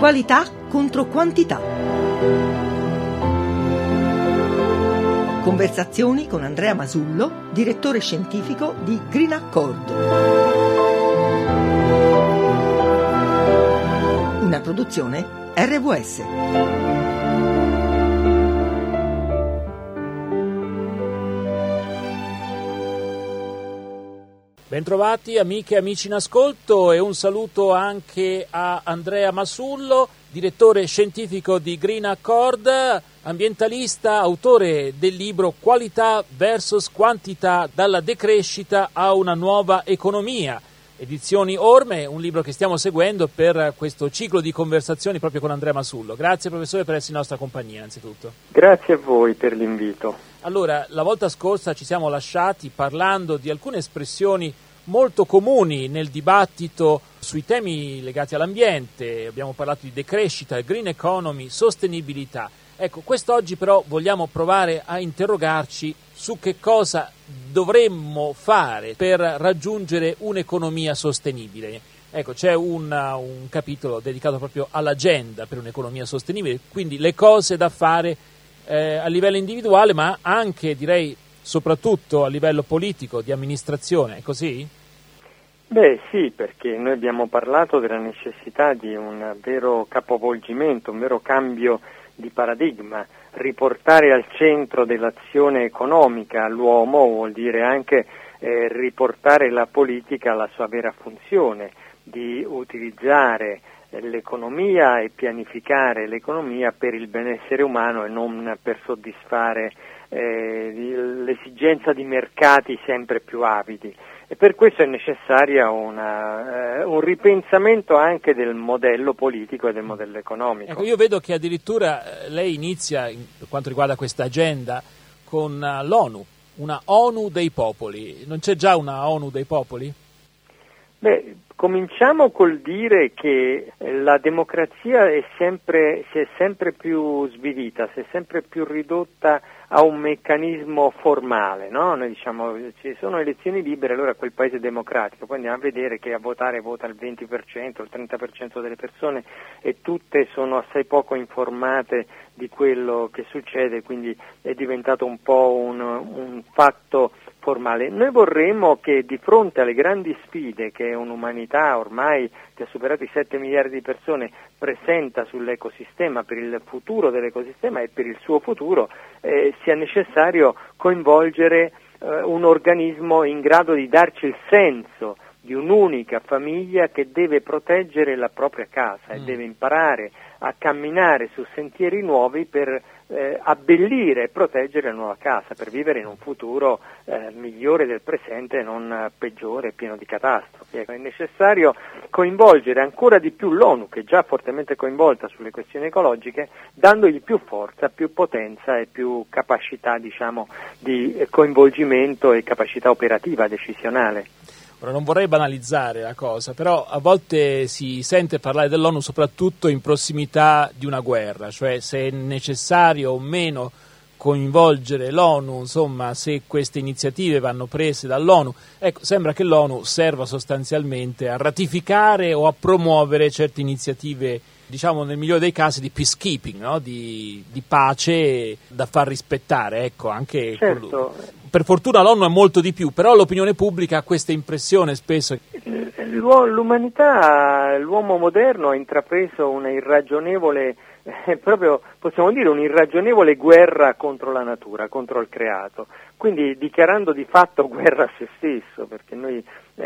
Qualità contro quantità. Conversazioni con Andrea Masullo, direttore scientifico di Green Accord. Una produzione RWS. Bentrovati amiche e amici in ascolto e un saluto anche a Andrea Masullo, direttore scientifico di Green Accord, ambientalista, autore del libro Qualità versus Quantità, dalla decrescita a una nuova economia. Edizioni Orme, un libro che stiamo seguendo per questo ciclo di conversazioni proprio con Andrea Masullo. Grazie professore per essere in nostra compagnia innanzitutto. Grazie a voi per l'invito. Allora, la volta scorsa ci siamo lasciati parlando di alcune espressioni molto comuni nel dibattito sui temi legati all'ambiente. Abbiamo parlato di decrescita, green economy, sostenibilità. Ecco, quest'oggi però vogliamo provare a interrogarci su che cosa dovremmo fare per raggiungere un'economia sostenibile. Ecco, c'è un capitolo dedicato proprio all'agenda per un'economia sostenibile, quindi le cose da fare a livello individuale, ma anche, direi, soprattutto a livello politico, di amministrazione, è così? Beh sì, perché noi abbiamo parlato della necessità di un vero capovolgimento, un vero cambio di paradigma. Riportare al centro dell'azione economica l'uomo vuol dire anche riportare la politica alla sua vera funzione, di utilizzare l'economia e pianificare l'economia per il benessere umano e non per soddisfare l'esigenza di mercati sempre più avidi. E per questo è necessaria un ripensamento anche del modello politico e del modello economico. Ecco, io vedo che addirittura lei inizia, per quanto riguarda questa agenda, con l'ONU, una ONU dei popoli. Non c'è già una ONU dei popoli? Beh, cominciamo col dire che la democrazia si è sempre più svilita, si è sempre più ridotta a un meccanismo formale, no? Noi diciamo ci sono elezioni libere, allora quel paese è democratico, poi andiamo a vedere che a votare vota il 20%, il 30% delle persone e tutte sono assai poco informate di quello che succede, quindi è diventato un po' un fatto formale. Noi vorremmo che di fronte alle grandi sfide che un'umanità ormai che ha superato i 7 miliardi di persone presenta sull'ecosistema, per il futuro dell'ecosistema e per il suo futuro, sia necessario coinvolgere un organismo in grado di darci il senso di un'unica famiglia che deve proteggere la propria casa e deve imparare a camminare su sentieri nuovi per abbellire e proteggere la nuova casa, per vivere in un futuro migliore del presente e non peggiore e pieno di catastrofi. È necessario coinvolgere ancora di più l'ONU, che è già fortemente coinvolta sulle questioni ecologiche, dandogli più forza, più potenza e più capacità, diciamo, di coinvolgimento e capacità operativa decisionale. Ora, non vorrei banalizzare la cosa, però a volte si sente parlare dell'ONU soprattutto in prossimità di una guerra, cioè se è necessario o meno coinvolgere l'ONU, insomma, se queste iniziative vanno prese dall'ONU. Ecco, sembra che l'ONU serva sostanzialmente a ratificare o a promuovere certe iniziative, diciamo nel migliore dei casi, di peacekeeping, no? di pace da far rispettare, ecco, anche certo. Per fortuna l'ONU è molto di più, però l'opinione pubblica ha questa impressione spesso. L'umanità, l'uomo moderno ha intrapreso una irragionevole, proprio possiamo dire un'irragionevole guerra contro la natura, contro il creato, quindi dichiarando di fatto guerra a se stesso, perché noi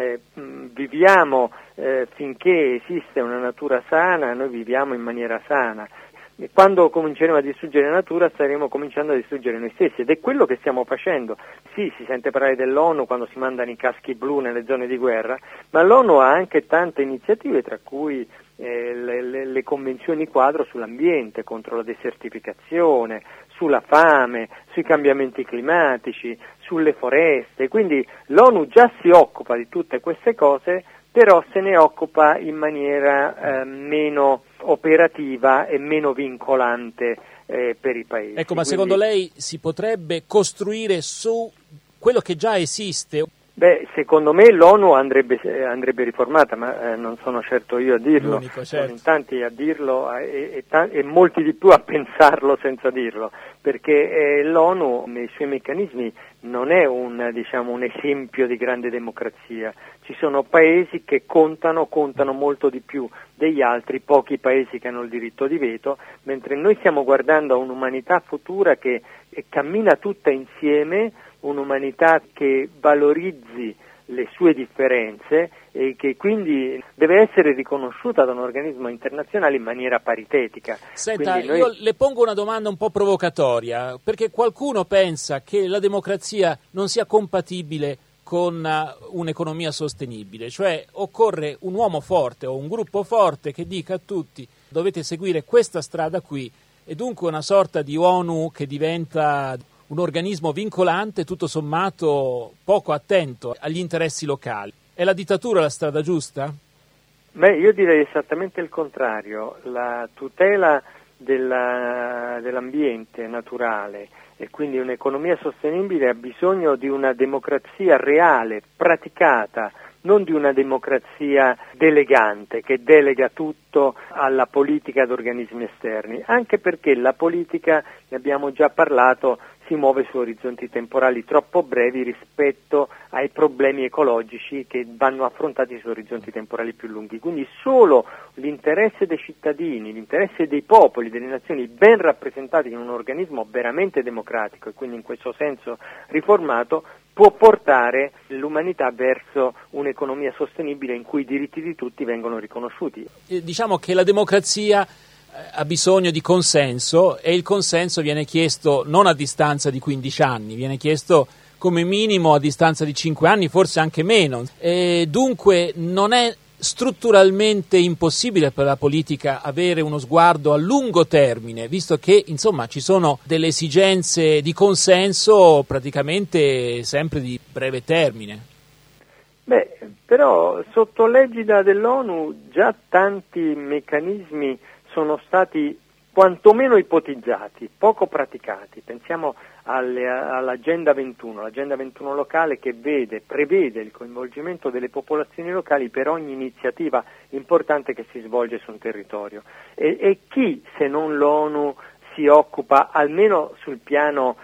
viviamo finché esiste una natura sana, noi viviamo in maniera sana. E quando cominceremo a distruggere la natura staremo cominciando a distruggere noi stessi ed è quello che stiamo facendo. Sì, si sente parlare dell'ONU quando si mandano i caschi blu nelle zone di guerra, ma l'ONU ha anche tante iniziative, tra cui le convenzioni quadro sull'ambiente, contro la desertificazione, sulla fame, sui cambiamenti climatici, sulle foreste. Quindi l'ONU già si occupa di tutte queste cose, però se ne occupa in maniera meno operativa e meno vincolante per i paesi. Ecco, ma quindi, secondo lei si potrebbe costruire su quello che già esiste Secondo me l'ONU andrebbe riformata, ma non sono certo io a dirlo, l'unico, certo. Sono in tanti a dirlo e molti di più a pensarlo senza dirlo, perché l'ONU nei suoi meccanismi non è un esempio di grande democrazia. Ci sono paesi che contano molto di più degli altri, pochi paesi che hanno il diritto di veto, mentre noi stiamo guardando a un'umanità futura che cammina tutta insieme, un'umanità che valorizzi le sue differenze e che quindi deve essere riconosciuta da un organismo internazionale in maniera paritetica. Senta, io le pongo una domanda un po' provocatoria, perché qualcuno pensa che la democrazia non sia compatibile con un'economia sostenibile, cioè occorre un uomo forte o un gruppo forte che dica a tutti dovete seguire questa strada qui, e dunque una sorta di ONU che diventa un organismo vincolante, tutto sommato poco attento agli interessi locali. È la dittatura la strada giusta? Io direi esattamente il contrario. La tutela dell'ambiente naturale e quindi un'economia sostenibile ha bisogno di una democrazia reale, praticata, non di una democrazia delegante che delega tutto alla politica ad organismi esterni, anche perché la politica, ne abbiamo già parlato, si muove su orizzonti temporali troppo brevi rispetto ai problemi ecologici che vanno affrontati su orizzonti temporali più lunghi. Quindi solo l'interesse dei cittadini, l'interesse dei popoli, delle nazioni ben rappresentati in un organismo veramente democratico e quindi in questo senso riformato può portare l'umanità verso un'economia sostenibile in cui i diritti di tutti vengono riconosciuti. Diciamo che la democrazia ha bisogno di consenso, e il consenso viene chiesto non a distanza di 15 anni, viene chiesto come minimo a distanza di 5 anni, forse anche meno. E dunque non è strutturalmente impossibile per la politica avere uno sguardo a lungo termine, visto che insomma ci sono delle esigenze di consenso praticamente sempre di breve termine. Però sotto l'egida dell'ONU già tanti meccanismi sono stati quantomeno ipotizzati, poco praticati. Pensiamo all'Agenda 21, l'Agenda 21 locale che prevede il coinvolgimento delle popolazioni locali per ogni iniziativa importante che si svolge su un territorio. E chi, se non l'ONU, si occupa almeno sul piano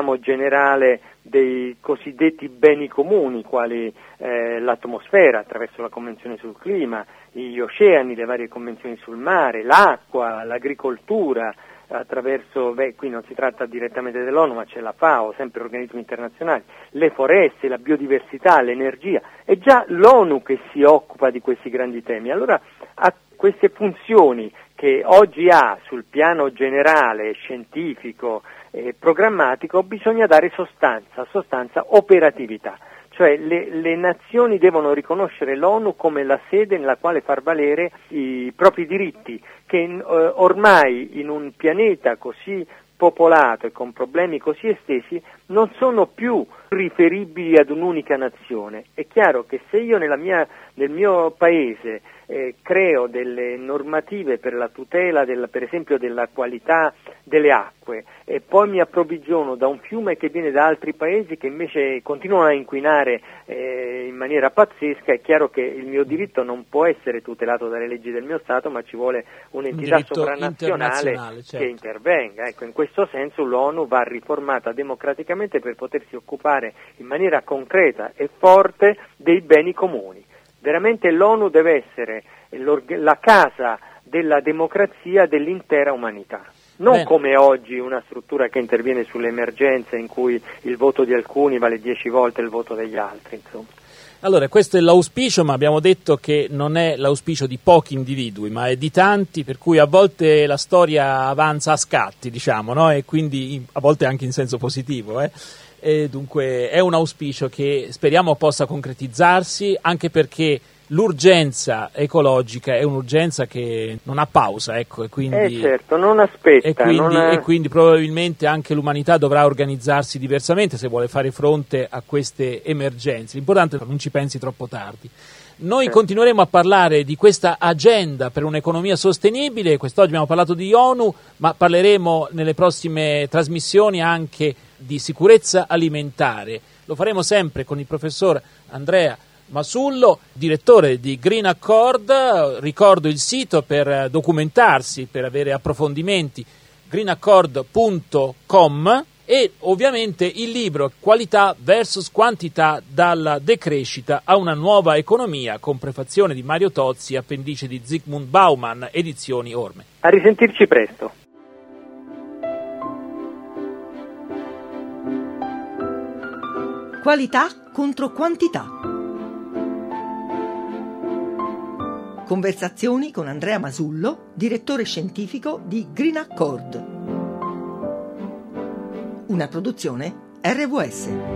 generale dei cosiddetti beni comuni, quali l'atmosfera attraverso la Convenzione sul clima, gli oceani, le varie convenzioni sul mare, l'acqua, l'agricoltura, attraverso, qui non si tratta direttamente dell'ONU, ma c'è la FAO, sempre organismi internazionali, le foreste, la biodiversità, l'energia. È già l'ONU che si occupa di questi grandi temi. Allora, a queste funzioni che oggi ha sul piano generale, scientifico e programmatico, bisogna dare sostanza, operatività. Cioè le nazioni devono riconoscere l'ONU come la sede nella quale far valere i propri diritti, che ormai in un pianeta così popolato e con problemi così estesi non sono più riferibili ad un'unica nazione. È chiaro che se io nel mio paese creo delle normative per la tutela per esempio della qualità delle acque e poi mi approvvigiono da un fiume che viene da altri paesi che invece continuano a inquinare in maniera pazzesca, è chiaro che il mio diritto non può essere tutelato dalle leggi del mio Stato, ma ci vuole un'entità sovranazionale certo, che intervenga. Ecco, in questo senso l'ONU va riformata democraticamente per potersi occupare in maniera concreta e forte dei beni comuni. Veramente l'ONU deve essere la casa della democrazia dell'intera umanità, non come oggi una struttura che interviene sulle emergenze in cui il voto di alcuni vale 10 volte il voto degli altri, insomma. Allora, questo è l'auspicio, ma abbiamo detto che non è l'auspicio di pochi individui, ma è di tanti, per cui a volte la storia avanza a scatti, no? E quindi a volte anche in senso positivo, E dunque è un auspicio che speriamo possa concretizzarsi, anche perché l'urgenza ecologica è un'urgenza che non ha pausa, ecco, e quindi certo, non aspetta. E quindi probabilmente anche l'umanità dovrà organizzarsi diversamente se vuole fare fronte a queste emergenze. L'importante è che non ci pensi troppo tardi. Noi continueremo a parlare di questa agenda per un'economia sostenibile. Quest'oggi abbiamo parlato di ONU, ma parleremo nelle prossime trasmissioni anche di sicurezza alimentare. Lo faremo sempre con il professor Andrea Masullo, direttore di Green Accord. Ricordo il sito per documentarsi, per avere approfondimenti, greenaccord.com, e ovviamente il libro Qualità versus Quantità, dalla decrescita a una nuova economia, con prefazione di Mario Tozzi, appendice di Zygmunt Bauman, edizioni Orme. A risentirci presto. Qualità contro quantità. Conversazioni con Andrea Masullo, direttore scientifico di Green Accord. Una produzione RWS.